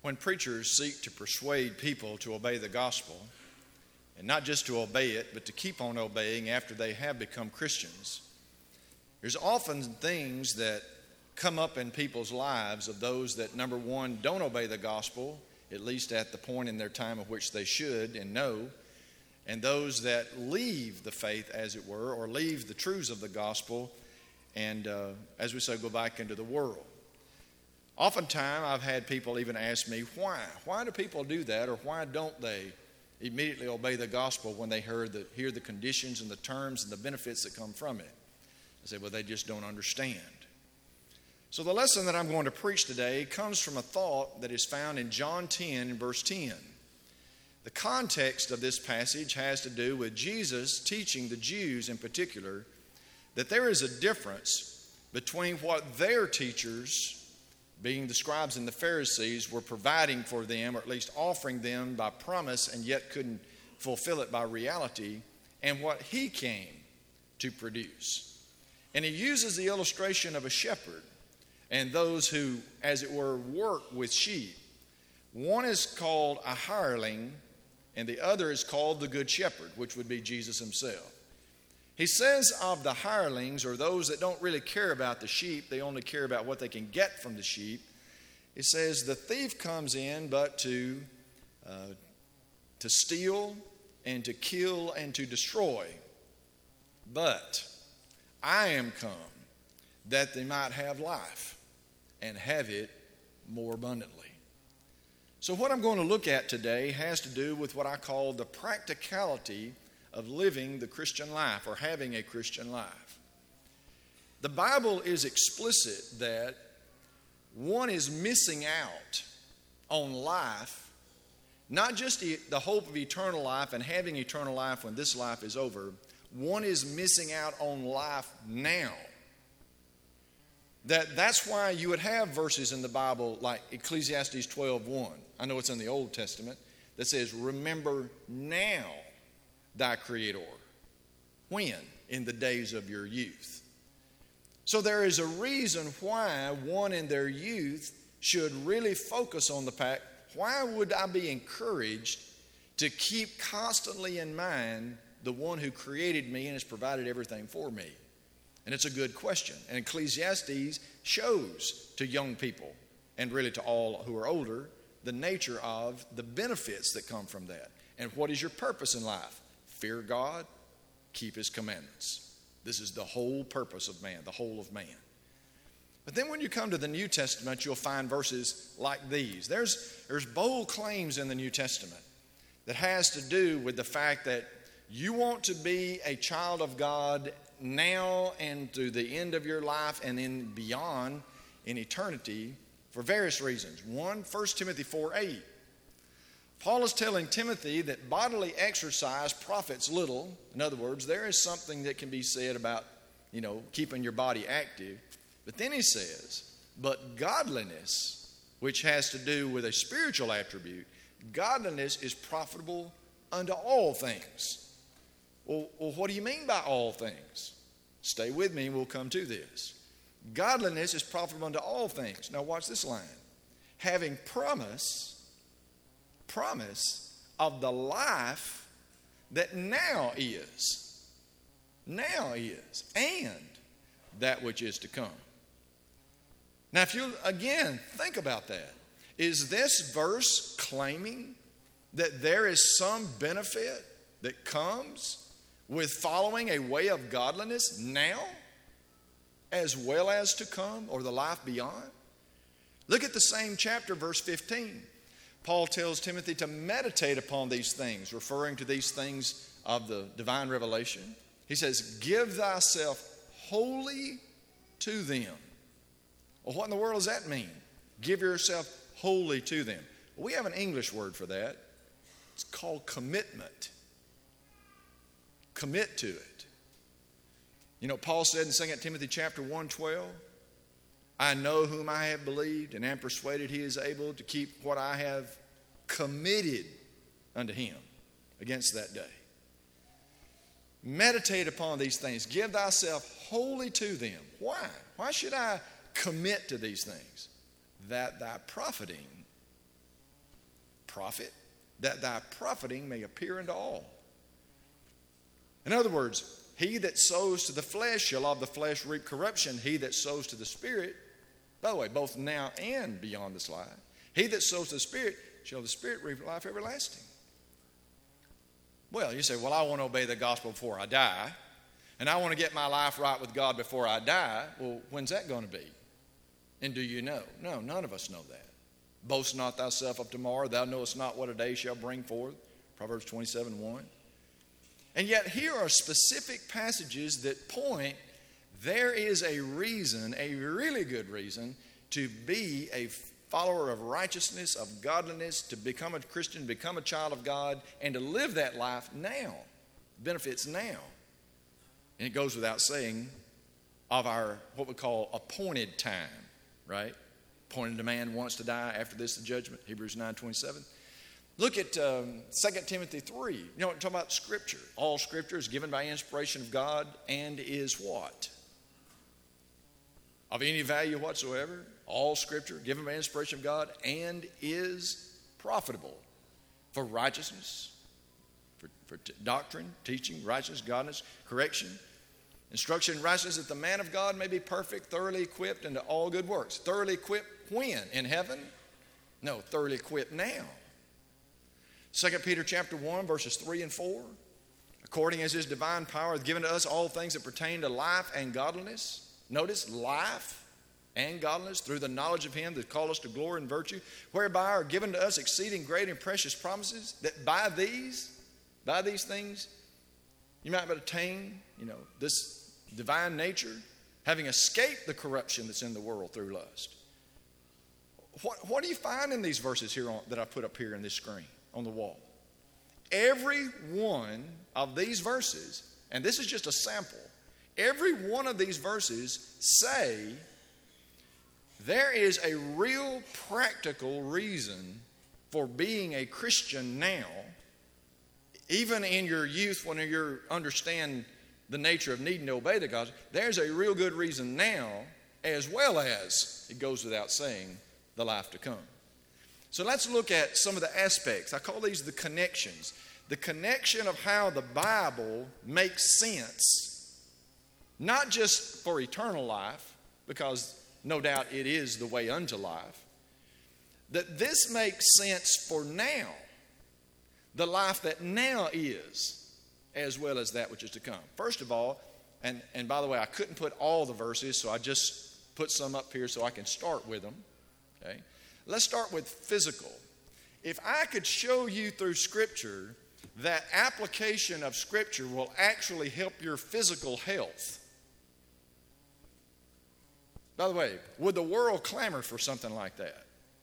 When preachers seek to persuade people to obey the gospel, and not just to obey it, but to keep on obeying after they have become Christians, there's often things that come up in people's lives of those that, number one, don't obey the gospel, at least at the point in their time of which they should and know, and those that leave the faith, as it were, or leave the truths of the gospel and, as we say, go back into the world. Oftentimes, I've had people even ask me, why? Why do people do that, or why don't they immediately obey the gospel when they hear the conditions and the terms and the benefits that come from it? I say, well, they just don't understand. So the lesson that I'm going to preach today comes from a thought that is found in John 10, verse 10. The context of this passage has to do with Jesus teaching the Jews in particular that there is a difference between what their teachers, being the scribes and the Pharisees, were providing for them, or at least offering them by promise and yet couldn't fulfill it by reality, and what he came to produce. And he uses the illustration of a shepherd and those who, as it were, work with sheep. One is called a hireling, and the other is called the good shepherd, which would be Jesus himself. He says of the hirelings, or those that don't really care about the sheep, they only care about what they can get from the sheep. It says the thief comes in but to steal and to kill and to destroy. But I am come that they might have life and have it more abundantly. So what I'm going to look at today has to do with what I call the practicality of living the Christian life, or having a Christian life. The Bible is explicit that one is missing out on life, not just the hope of eternal life and having eternal life when this life is over. One is missing out on life now. That's why you would have verses in the Bible like Ecclesiastes 12:1. I know it's in the Old Testament, that says, remember now thy Creator. When? In the days of your youth. So there is a reason why one in their youth should really focus on the fact, why would I be encouraged to keep constantly in mind the one who created me and has provided everything for me? And it's a good question. And Ecclesiastes shows to young people, and really to all who are older, the nature of the benefits that come from that. And what is your purpose in life? Fear God, keep his commandments. This is the whole purpose of man, the whole of man. But then when you come to the New Testament, you'll find verses like these. There's bold claims in the New Testament that has to do with the fact that you want to be a child of God now and through the end of your life and then beyond in eternity for various reasons. 1 Timothy 4:8. Paul is telling Timothy that bodily exercise profits little. In other words, there is something that can be said about, keeping your body active. But then he says, but godliness, which has to do with a spiritual attribute, godliness is profitable unto all things. Well, what do you mean by all things? Stay with me and we'll come to this. Godliness is profitable unto all things. Now watch this line. Having promise of the life that now is, and that which is to come. Now if you again think about that, is this verse claiming that there is some benefit that comes with following a way of godliness now as well as to come, or the life beyond? Look at the same chapter, verse 15. Paul tells Timothy to meditate upon these things, referring to these things of the divine revelation. He says, give thyself wholly to them. Well, what in the world does that mean? Give yourself wholly to them. Well, we have an English word for that. It's called commitment. Commit to it. Paul said in 2 Timothy chapter 1:12, I know whom I have believed and am persuaded he is able to keep what I have committed unto him against that day. Meditate upon these things. Give thyself wholly to them. Why? Why should I commit to these things? That thy profiting profit, that thy profiting may appear unto all. In other words, he that sows to the flesh shall of the flesh reap corruption. He that sows to the Spirit, by the way, both now and beyond this life, he that sows to the Spirit shall of the Spirit reap life everlasting. Well, you say, well, I want to obey the gospel before I die, and I want to get my life right with God before I die. Well, when's that going to be? And do you know? No, none of us know that. Boast not thyself of tomorrow, thou knowest not what a day shall bring forth. Proverbs 27:1. And yet here are specific passages that point there is a reason, a really good reason, to be a follower of righteousness, of godliness, to become a Christian, become a child of God, and to live that life now. Benefits now. And it goes without saying of our, what we call appointed time, right? Appointed a man once to die, after this the judgment, Hebrews 9:27. Look at 2 Timothy 3. You know, we're talking about Scripture. All Scripture is given by inspiration of God and is what? Of any value whatsoever. All Scripture given by inspiration of God and is profitable for righteousness, for doctrine, teaching, righteousness, godliness, correction, instruction in righteousness, that the man of God may be perfect, thoroughly equipped unto all good works. Thoroughly equipped when? In heaven? No, thoroughly equipped now. 2 Peter chapter 1, verses 3 and 4. According as his divine power hath given to us all things that pertain to life and godliness. Notice, life and godliness through the knowledge of him that called us to glory and virtue, whereby are given to us exceeding great and precious promises, that by these things, you might attain, this divine nature, having escaped the corruption that's in the world through lust. What do you find in these verses here that I put up here in this screen on the wall? Every one of these verses, and this is just a sample, every one of these verses say there is a real practical reason for being a Christian now, even in your youth when you understand the nature of needing to obey the gospel. There's a real good reason now, as well as, it goes without saying, the life to come. So let's look at some of the aspects. I call these the connections. The connection of how the Bible makes sense, not just for eternal life, because no doubt it is the way unto life, that this makes sense for now, the life that now is, as well as that which is to come. First of all, and by the way, I couldn't put all the verses, so I just put some up here so I can start with them. Okay? Let's start with physical. If I could show you through Scripture that application of Scripture will actually help your physical health. By the way, would the world clamor for something like that?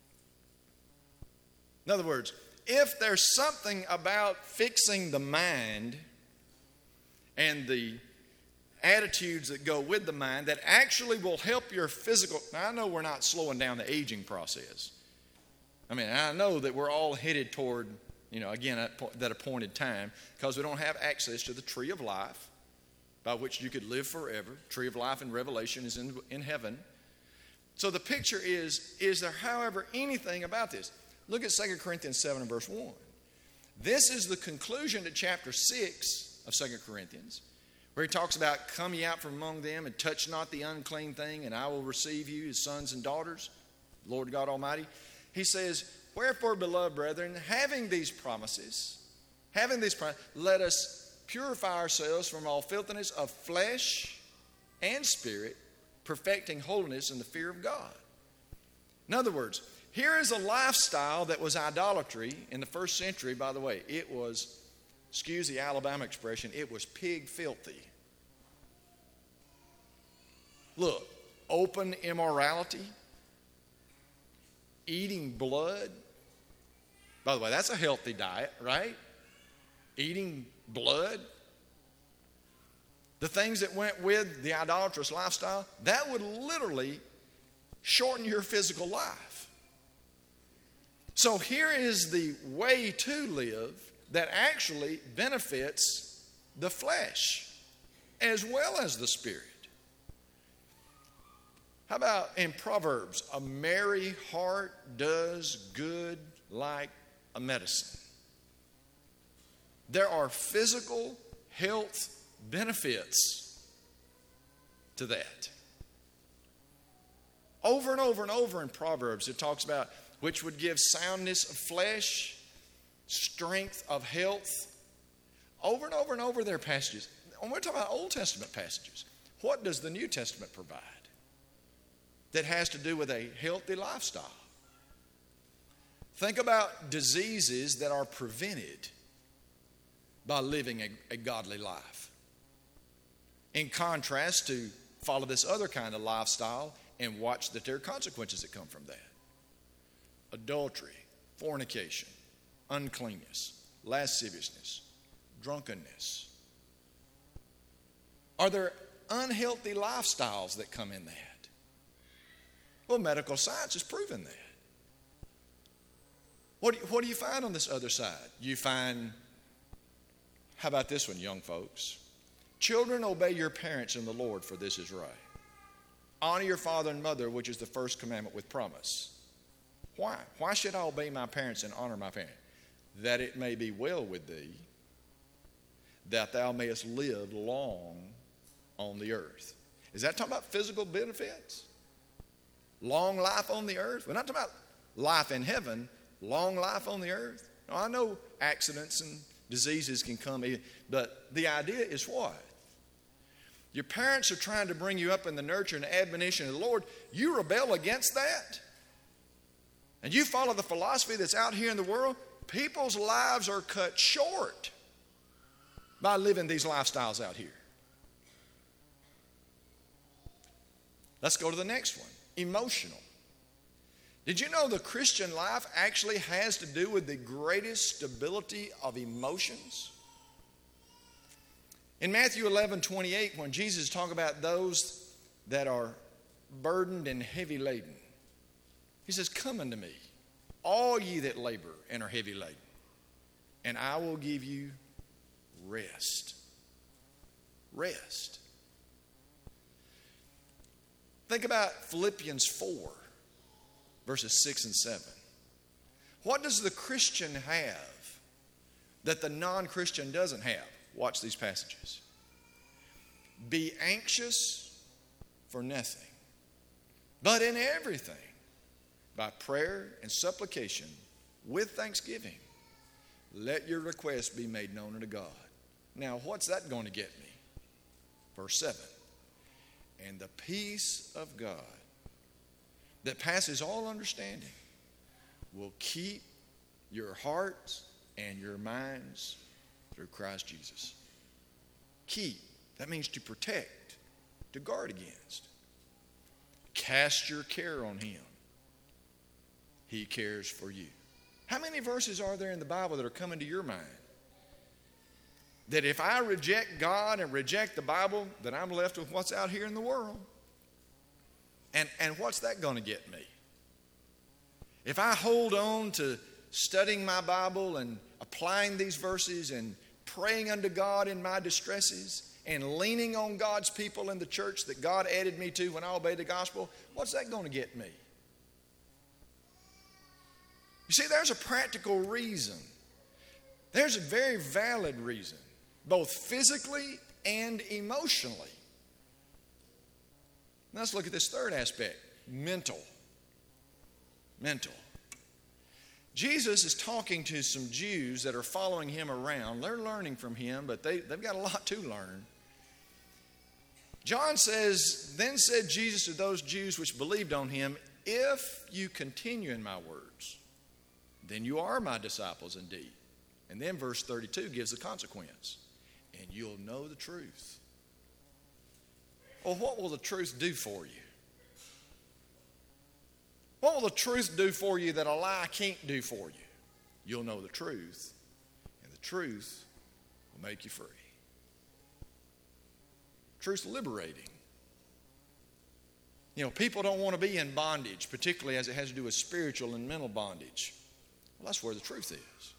In other words, if there's something about fixing the mind and the attitudes that go with the mind that actually will help your physical. Now, I know we're not slowing down the aging process. I know that we're all headed toward, again, that appointed time, because we don't have access to the tree of life by which you could live forever. Tree of life in Revelation is in heaven. So the picture is there, however, anything about this? Look at 2 Corinthians 7 and verse 1. This is the conclusion to chapter 6 of 2 Corinthians, where he talks about, come ye out from among them and touch not the unclean thing, and I will receive you as sons and daughters, Lord God Almighty. He says, wherefore, beloved brethren, having these promises, let us purify ourselves from all filthiness of flesh and spirit, perfecting holiness in the fear of God. In other words, here is a lifestyle that was idolatry in the first century. By the way, it was, excuse the Alabama expression, it was pig filthy. Look, open immorality, eating blood. By the way, that's a healthy diet, right? Eating blood. The things that went with the idolatrous lifestyle, that would literally shorten your physical life. So here is the way to live that actually benefits the flesh as well as the spirit. How about in Proverbs? A merry heart does good like a medicine. There are physical health benefits to that. Over and over and over in Proverbs, it talks about which would give soundness of flesh, strength of health. Over and over and over there are passages. When we're talking about Old Testament passages, what does the New Testament provide that has to do with a healthy lifestyle? Think about diseases that are prevented by living a godly life. In contrast to follow this other kind of lifestyle and watch that there are consequences that come from that. Adultery, fornication, uncleanness, lasciviousness, drunkenness. Are there unhealthy lifestyles that come in that? Well, medical science has proven that. What do you find on this other side? You find, how about this one, young folks? Children, obey your parents in the Lord, for this is right. Honor your father and mother, which is the first commandment with promise. Why? Why should I obey my parents and honor my parents? That it may be well with thee, that thou mayest live long on the earth. Is that talking about physical benefits? Long life on the earth? We're not talking about life in heaven, long life on the earth. Now, I know accidents and diseases can come, but the idea is what? Your parents are trying to bring you up in the nurture and admonition of the Lord. You rebel against that, and you follow the philosophy that's out here in the world. People's lives are cut short by living these lifestyles out here. Let's go to the next one, emotional. Did you know the Christian life actually has to do with the greatest stability of emotions? In Matthew 11:28, when Jesus talks about those that are burdened and heavy laden, he says, "Come unto me, all ye that labor and are heavy laden, and I will give you rest." Rest. Think about Philippians 4, verses 6 and 7. What does the Christian have that the non-Christian doesn't have? Watch these passages. Be anxious for nothing, but in everything, by prayer and supplication, with thanksgiving, let your requests be made known unto God. Now, what's that going to get me? Verse 7. And the peace of God that passes all understanding will keep your hearts and your minds through Christ Jesus. Keep, that means to protect, to guard against. Cast your care on him. He cares for you. How many verses are there in the Bible that are coming to your mind that if I reject God and reject the Bible, that I'm left with what's out here in the world? And what's that going to get me? If I hold on to studying my Bible and applying these verses and praying unto God in my distresses and leaning on God's people in the church that God added me to when I obeyed the gospel, what's that going to get me? You see, there's a practical reason. There's a very valid reason, both physically and emotionally. Now let's look at this third aspect, mental. Mental. Jesus is talking to some Jews that are following him around. They're learning from him, but they've got a lot to learn. John says, "Then said Jesus to those Jews which believed on him, if you continue in my words, then you are my disciples indeed." And then verse 32 gives the consequence. And you'll know the truth. Well, what will the truth do for you? What will the truth do for you that a lie can't do for you? You'll know the truth, and the truth will make you free. Truth's liberating. You know, people don't want to be in bondage, particularly as it has to do with spiritual and mental bondage. Well, that's where the truth is.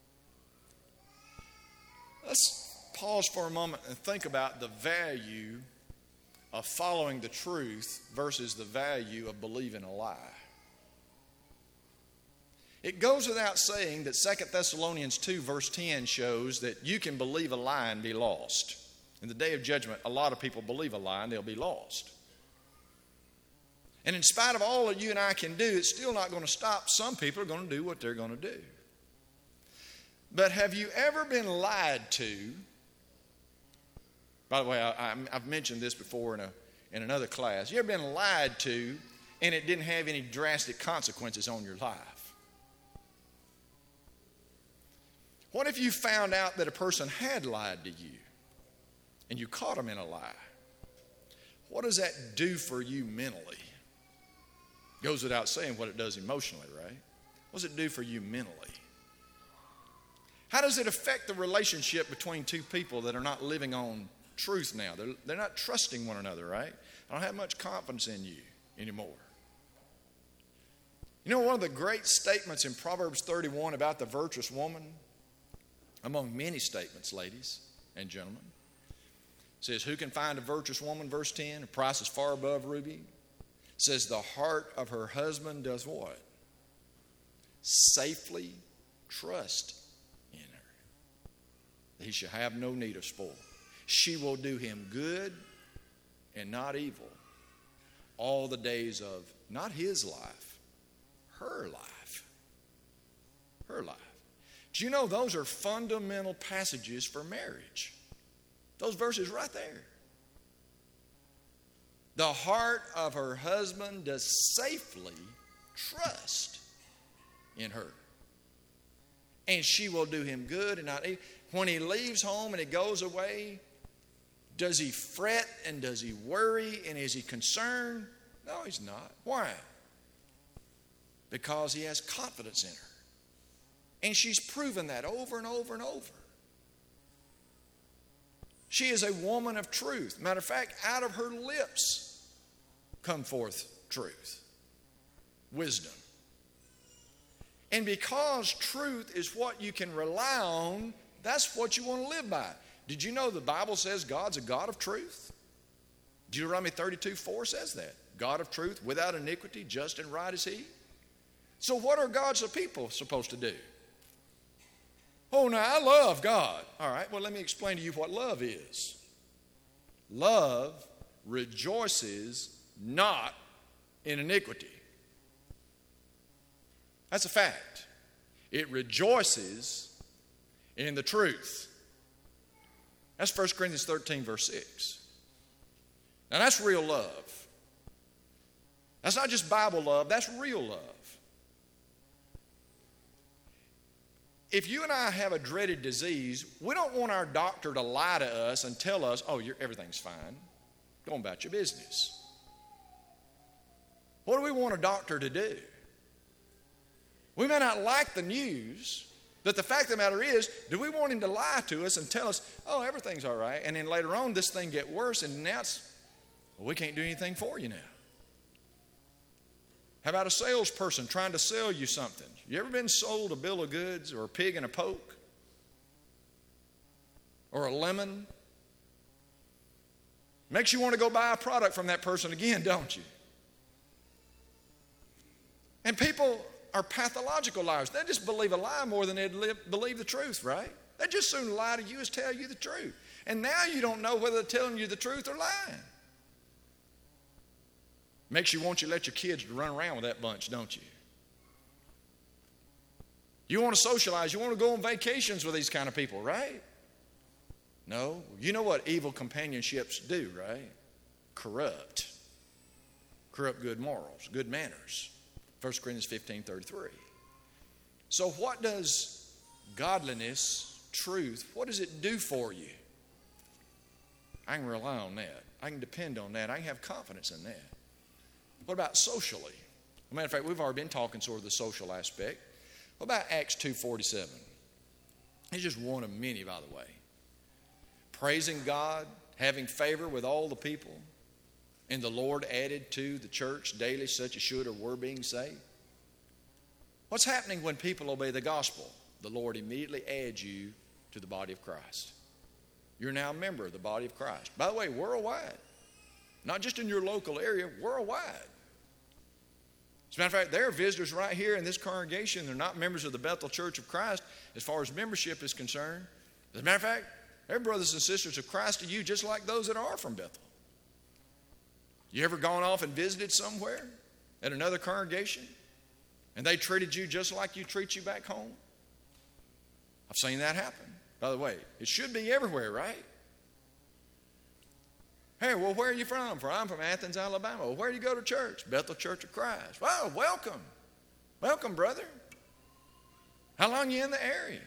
Let's pause for a moment and think about the value of following the truth versus the value of believing a lie. It goes without saying that 2 Thessalonians 2 verse 10 shows that you can believe a lie and be lost. In the day of judgment, a lot of people believe a lie and they'll be lost. And in spite of all that you and I can do, it's still not going to stop. Some people are going to do what they're going to do. But have you ever been lied to? By the way, I've mentioned this before in another class. You ever been lied to and it didn't have any drastic consequences on your life? What if you found out that a person had lied to you and you caught them in a lie? What does that do for you mentally? Goes without saying what it does emotionally, right? What does it do for you mentally? How does it affect the relationship between two people that are not living on truth now? They're not trusting one another, right? I don't have much confidence in you anymore. You know, one of the great statements in Proverbs 31 about the virtuous woman, among many statements, ladies and gentlemen, says, who can find a virtuous woman, verse 10? Her price is far above ruby. Says the heart of her husband does what? Safely trust in her. He shall have no need of spoil. She will do him good and not evil all the days of not his life, her life. Her life. Do you know those are fundamental passages for marriage? Those verses right there. The heart of her husband does safely trust in her. And she will do him good and not evil. When he leaves home and he goes away, does he fret and does he worry and is he concerned? No, he's not. Why? Because he has confidence in her. And she's proven that over and over and over. She is a woman of truth. Matter of fact, out of her lips come forth truth, wisdom. And because truth is what you can rely on, that's what you want to live by. Did you know the Bible says God's a God of truth? Deuteronomy 32:4 says that. God of truth, without iniquity, just and right is he. So what are God's people supposed to do? Oh, now I love God. All right, well, let me explain to you what love is. Love rejoices not in iniquity. That's a fact. It rejoices in the truth. That's 1 Corinthians 13, verse 6. Now, that's real love. That's not just Bible love, that's real love. If you and I have a dreaded disease, we don't want our doctor to lie to us and tell us, oh, everything's fine. Go on about your business. What do we want a doctor to do? We may not like the news, but the fact of the matter is, do we want him to lie to us and tell us, oh, everything's all right, and then later on this thing get worse, and now we can't do anything for you now. How about a salesperson trying to sell you something? You ever been sold a bill of goods or a pig in a poke? Or a lemon? Makes you want to go buy a product from that person again, don't you? And people are pathological liars. They just believe a lie more than they believe the truth, right? They just soon lie to you as tell you the truth. And now you don't know whether they're telling you the truth or lying. Makes you want you to let your kids run around with that bunch, don't you? You want to socialize. You want to go on vacations with these kind of people, right? No. You know what evil companionships do, right? Corrupt. Corrupt good morals, good manners. 1 Corinthians 15:33. So what does godliness, truth, what does it do for you? I can rely on that. I can depend on that. I can have confidence in that. What about socially? As a matter of fact, we've already been talking sort of the social aspect. What about Acts 2:47? It's just one of many, by the way. Praising God, having favor with all the people, and the Lord added to the church daily such as should or were being saved. What's happening when people obey the gospel? The Lord immediately adds you to the body of Christ. You're now a member of the body of Christ. By the way, worldwide. Not just in your local area, worldwide. As a matter of fact, there are visitors right here in this congregation. They're not members of the Bethel Church of Christ as far as membership is concerned. As a matter of fact, they're brothers and sisters of Christ to you just like those that are from Bethel. You ever gone off and visited somewhere at another congregation and they treated you just like you treat you back home? I've seen that happen. By the way, it should be everywhere, right? Hey, well, where are you from? I'm from Athens, Alabama. Well, where do you go to church? Bethel Church of Christ. Wow, welcome. Welcome, brother. How long you in the area?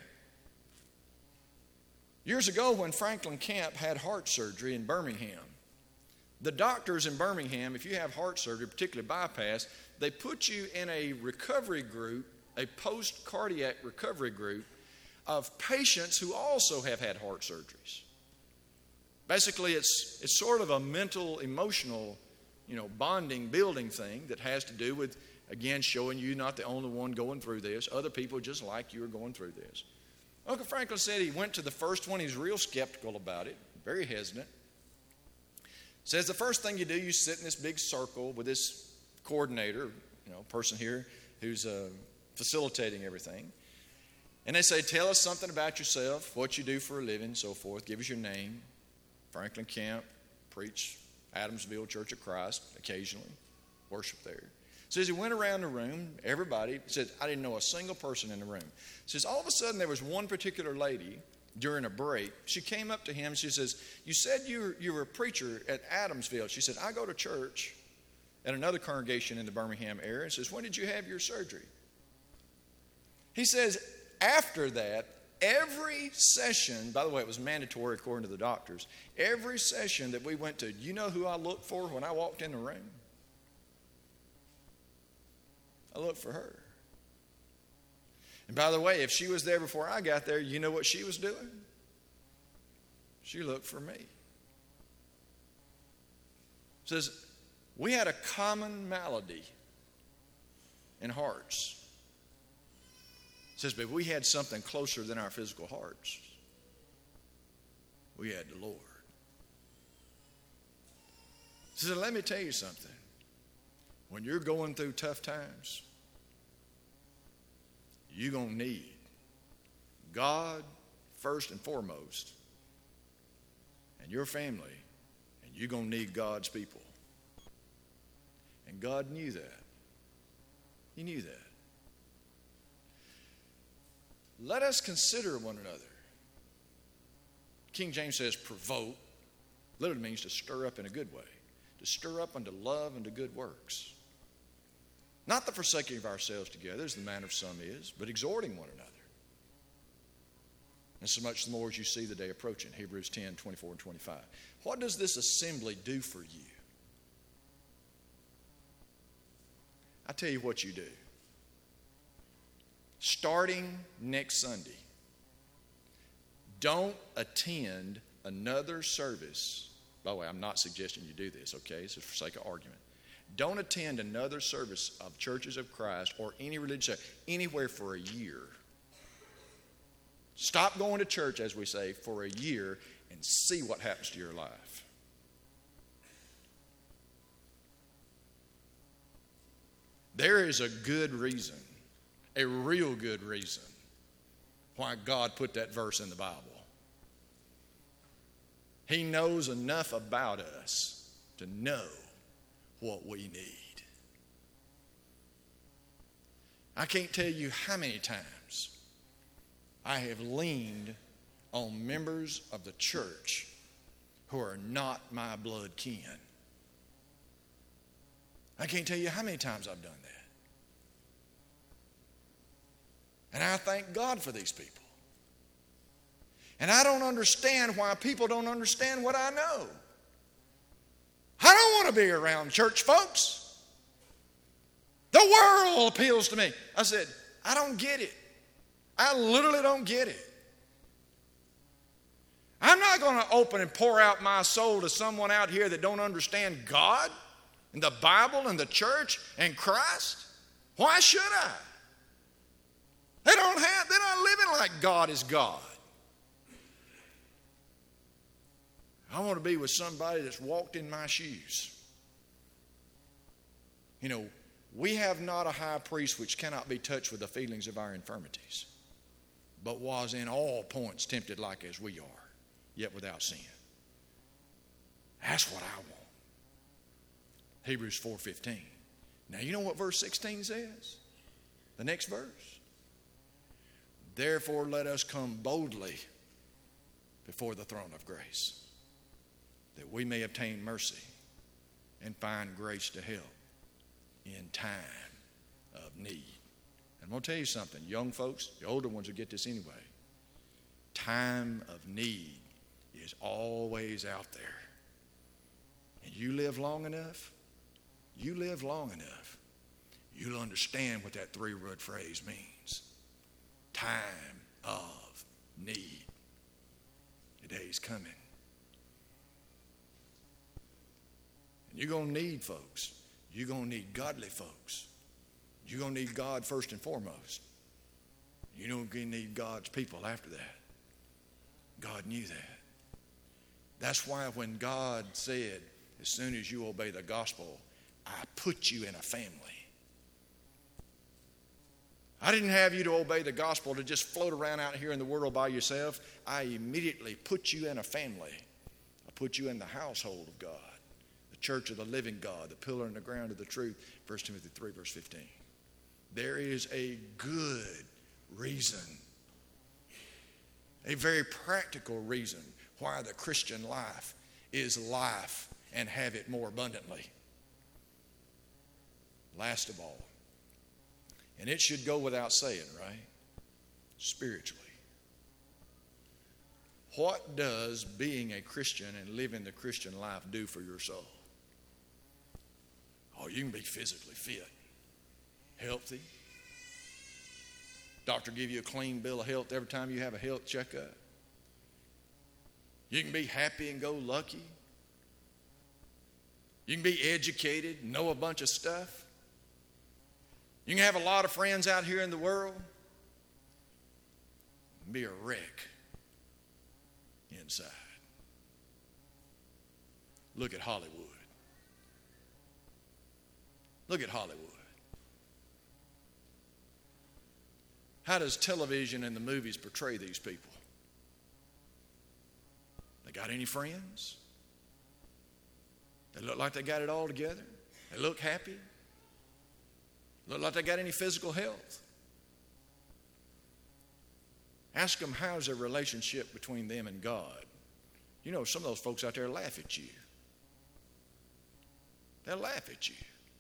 Years ago when Franklin Camp had heart surgery in Birmingham, the doctors in Birmingham, if you have heart surgery, particularly bypass, they put you in a recovery group, a post-cardiac recovery group of patients who also have had heart surgeries. Basically, it's sort of a mental, emotional, bonding, building thing that has to do with, again, showing you not the only one going through this. Other people just like you are going through this. Uncle Franklin said he went to the first one. He was real skeptical about it, very hesitant. Says the first thing you do, you sit in this big circle with this coordinator, person here who's facilitating everything. And they say, tell us something about yourself, what you do for a living, so forth. Give us your name. Franklin Camp, preach Adamsville Church of Christ occasionally, worship there. Says he went around the room, everybody, says, I didn't know a single person in the room. Says all of a sudden there was one particular lady during a break. She came up to him, she says, you said you were a preacher at Adamsville. She said, I go to church at another congregation in the Birmingham area. And says, when did you have your surgery? He says, after that, every session, by the way, it was mandatory according to the doctors, every session that we went to, you know who I looked for when I walked in the room? I looked for her. And by the way, if she was there before I got there, you know what she was doing? She looked for me. It says, we had a common malady in hearts. It says, but we had something closer than our physical hearts. We had the Lord. He said, let me tell you something. When you're going through tough times, you're going to need God first and foremost, and your family, and you're going to need God's people. And God knew that. He knew that. Let us consider one another. King James says provoke. Literally means to stir up in a good way. To stir up unto love and to good works. Not the forsaking of ourselves together, as the manner of some is, but exhorting one another. And so much the more as you see the day approaching. Hebrews 10, 24 and 25. What does this assembly do for you? I tell you what you do. Starting next Sunday, don't attend another service. By the way, I'm not suggesting you do this, okay? It's just for sake of argument. Don't attend another service of Churches of Christ or any religious anywhere for a year. Stop going to church, as we say, for a year and see what happens to your life. There is a good reason, a real good reason, why God put that verse in the Bible. He knows enough about us to know what we need. I can't tell you how many times I have leaned on members of the church who are not my blood kin. I can't tell you how many times I've done that. And I thank God for these people. And I don't understand why people don't understand what I know. I don't want to be around church folks. The world appeals to me. I said, I don't get it. I literally don't get it. I'm not going to open and pour out my soul to someone out here that don't understand God and the Bible and the church and Christ. Why should I? They're not living like God is God. I want to be with somebody that's walked in my shoes. We have not a high priest which cannot be touched with the feelings of our infirmities, but was in all points tempted like as we are, yet without sin. That's what I want. Hebrews 4:15. Now you know what verse 16 says? The next verse. Therefore let us come boldly before the throne of grace, that we may obtain mercy and find grace to help in time of need. And I'm going to tell you something, young folks, the older ones will get this anyway. Time of need is always out there. And you live long enough, you'll understand what that three-word phrase means. Time of need. The day's coming. And you're going to need folks. You're going to need godly folks. You're going to need God first and foremost. You're going to need God's people after that. God knew that. That's why when God said, as soon as you obey the gospel, I put you in a family. I didn't have you to obey the gospel to just float around out here in the world by yourself. I immediately put you in a family. I put you in the household of God, the church of the living God, the pillar and the ground of the truth. 1 Timothy 3, verse 15. There is a good reason, a very practical reason why the Christian life is life and have it more abundantly. Last of all, and it should go without saying, right? Spiritually. What does being a Christian and living the Christian life do for your soul? Oh, you can be physically fit, healthy. Doctor give you a clean bill of health every time you have a health checkup. You can be happy and go lucky. You can be educated, know a bunch of stuff. You can have a lot of friends out here in the world and be a wreck inside. Look at Hollywood. Look at Hollywood. How does television and the movies portray these people? They got any friends? They look like they got it all together? They look happy? Look like they got any physical health? Ask them, how's their relationship between them and God? You know, some of those folks out there laugh at you. They'll laugh at you.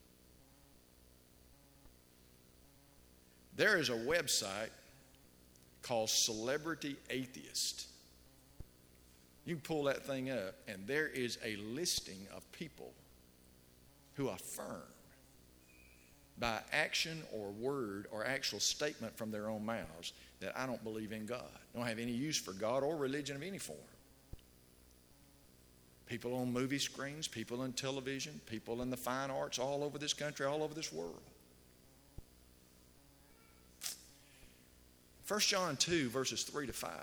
There is a website called Celebrity Atheist. You can pull that thing up, and there is a listing of people who affirm by action or word or actual statement from their own mouths that I don't believe in God. Don't have any use for God or religion of any form. People on movie screens, people in television, people in the fine arts all over this country, all over this world. 1 John 2, verses 3 to 5.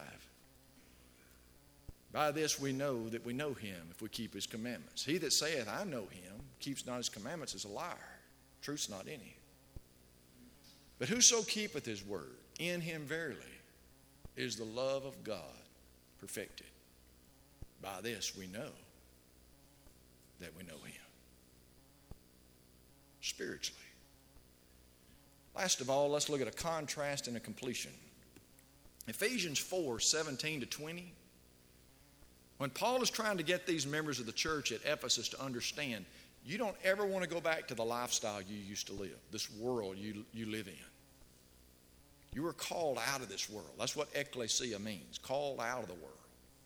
By this we know that we know him if we keep his commandments. He that saith, I know him, keeps not his commandments, is a liar. Truth's not in him. But whoso keepeth his word, in him verily is the love of God perfected. By this we know that we know him. Spiritually. Last of all, let's look at a contrast and a completion. Ephesians 4, 17 to 20. When Paul is trying to get these members of the church at Ephesus to understand, you don't ever want to go back to the lifestyle you used to live, this world you live in. You were called out of this world. That's what ecclesia means, called out of the world.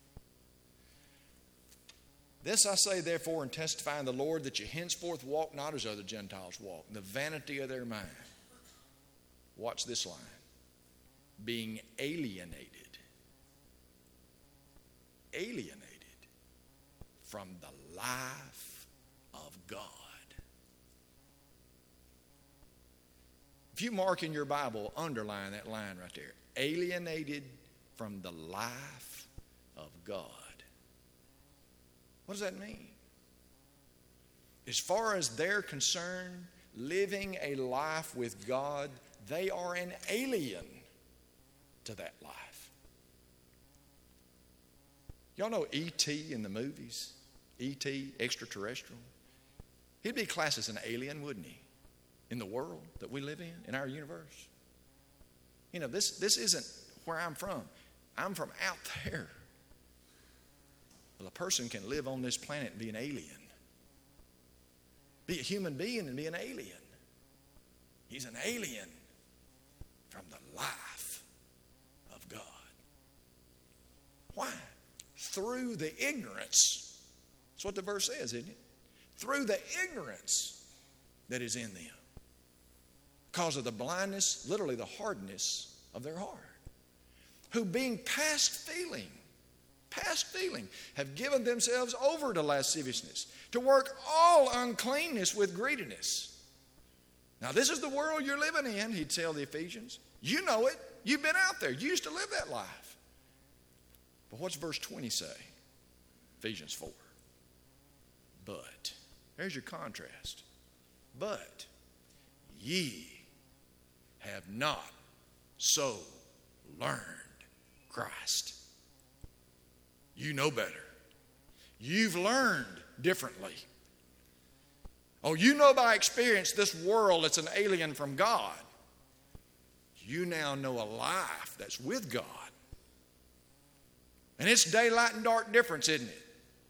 This I say therefore and testify in the Lord that you henceforth walk not as other Gentiles walk, in the vanity of their mind. Watch this line. Being alienated from the life of God. If you mark in your Bible, underline that line right there. Alienated from the life of God. What does that mean? As far as they're concerned, living a life with God, they are an alien to that life. Y'all know E.T. in the movies? E.T., extraterrestrial. He'd be classed as an alien, wouldn't he? In the world that we live in our universe. You know, this isn't where I'm from. I'm from out there. Well, a person can live on this planet and be an alien. Be a human being and be an alien. He's an alien from the life of God. Why? Through the ignorance. That's what the verse says, isn't it? Through the ignorance that is in them. Because of the blindness, literally the hardness of their heart. Who being past feeling, have given themselves over to lasciviousness, to work all uncleanness with greediness. Now this is the world you're living in, he'd tell the Ephesians. You know it. You've been out there. You used to live that life. But what's verse 20 say? Ephesians 4. But, there's your contrast. But ye have not so learned Christ. You know better. You've learned differently. Oh, you know by experience this world that's an alien from God. You now know a life that's with God. And it's daylight and dark difference, isn't it?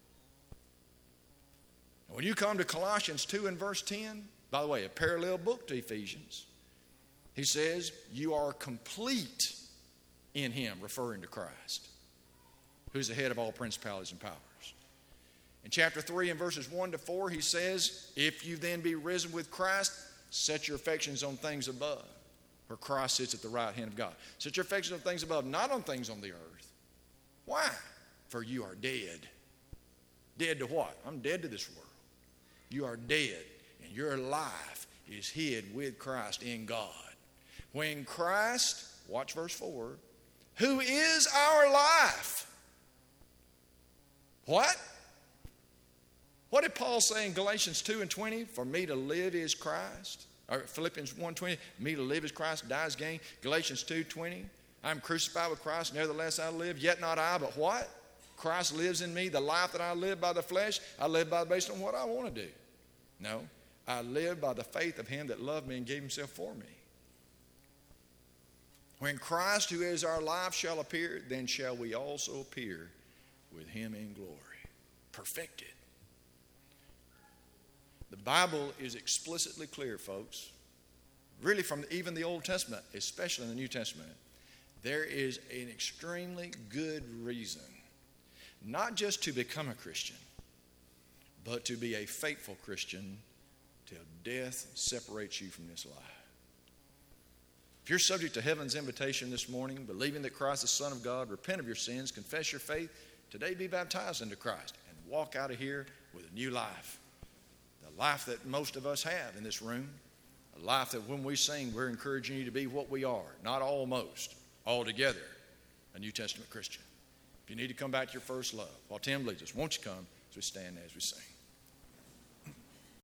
When you come to Colossians 2 and verse 10, by the way, a parallel book to Ephesians, he says, you are complete in him, referring to Christ, who's the head of all principalities and powers. In chapter 3 and verses 1 to 4, he says, if you then be risen with Christ, set your affections on things above, where Christ sits at the right hand of God. Set your affections on things above, not on things on the earth. Why? For you are dead. Dead to what? I'm dead to this world. You are dead, and your life is hid with Christ in God. When Christ, watch verse 4, who is our life. What? What did Paul say in Galatians 2 and 20? For me to live is Christ. Or Philippians 1:20, me to live is Christ, die is gain. Galatians 2:20, I'm crucified with Christ, nevertheless I live, yet not I, but what? Christ lives in me. The life that I live by the flesh, I live by based on what I want to do. No, I live by the faith of him that loved me and gave himself for me. When Christ, who is our life, shall appear, then shall we also appear with him in glory. Perfected. The Bible is explicitly clear, folks. Really from even the Old Testament, especially in the New Testament. There is an extremely good reason, not just to become a Christian, but to be a faithful Christian till death separates you from this life. If you're subject to heaven's invitation this morning, believing that Christ is the Son of God, repent of your sins, confess your faith, today be baptized into Christ, and walk out of here with a new life. The life that most of us have in this room, a life that when we sing, we're encouraging you to be what we are, not almost, altogether, a New Testament Christian. If you need to come back to your first love, while Tim leads us, won't you come as we stand as we sing?